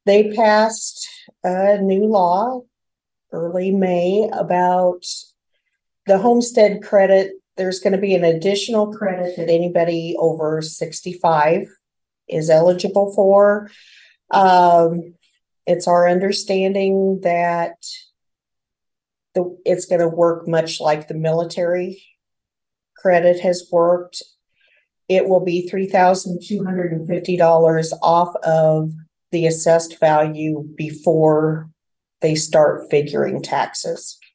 They passed a new law early May about the homestead credit. There's going to be an additional credit that anybody over 65 is eligible for. It's our understanding that it's going to work much like the military credit has worked. It will be $3,250 off of the assessed value before they start figuring taxes.